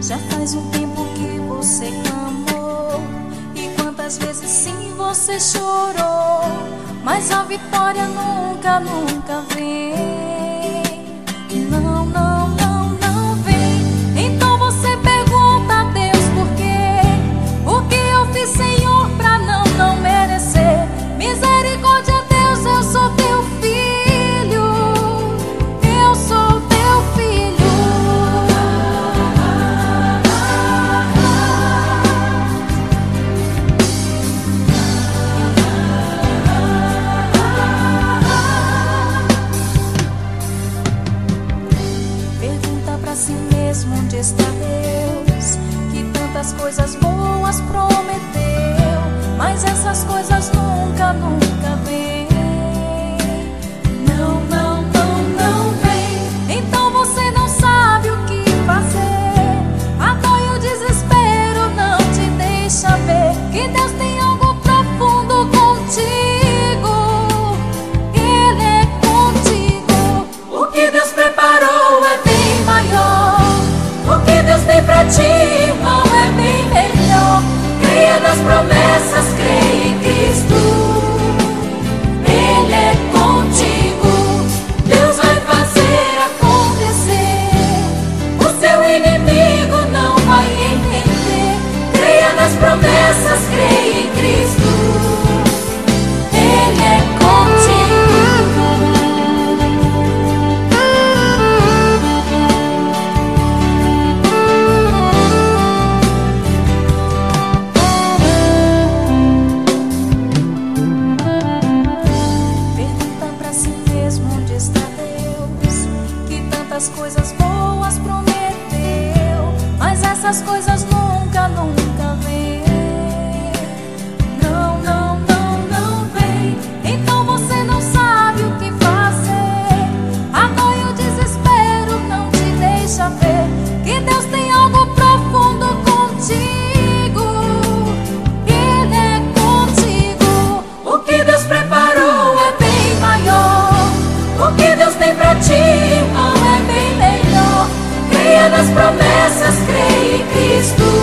Já faz um tempo que você clamou, e quantas vezes sim você chorou, mas a vitória nunca, nunca vem. Não, não, não, não vem. Então você pergunta a Deus por quê? O que eu fiz, Senhor, pra não merecer? Misericórdia, Deus, eu sou teu filho, eu sou teu filho. Pergunta pra si mesmo onde está Deus, que tantas coisas boas prometeu, mas essas coisas nunca, nunca vêm. Não, não, não, não vem. Então você não sabe o que fazer. A dor e o desespero não te deixa ver que Deus tem algo profundo contigo. Ele é contigo. O que Deus preparou é bem maior. O que Deus tem pra ti, irmão, é bem melhor. Creia nas promessas, creia em Cristo. Ele é contigo. Deus vai fazer acontecer. O seu inimigo não vai entender. Creia nas promessas, creia em Cristo. Ele é contigo. As coisas boas prometeu, mas essas coisas nunca, nunca vêm. Não, não, não, não vem. Então você não sabe o que fazer. A dor e o desespero não te deixa ver que Deus tem algo profundo contigo. Ele é contigo. O que Deus preparou é bem maior. O que Deus tem pra ti, irmão, é bem melhor. Creia nas promessas, creia em Cristo.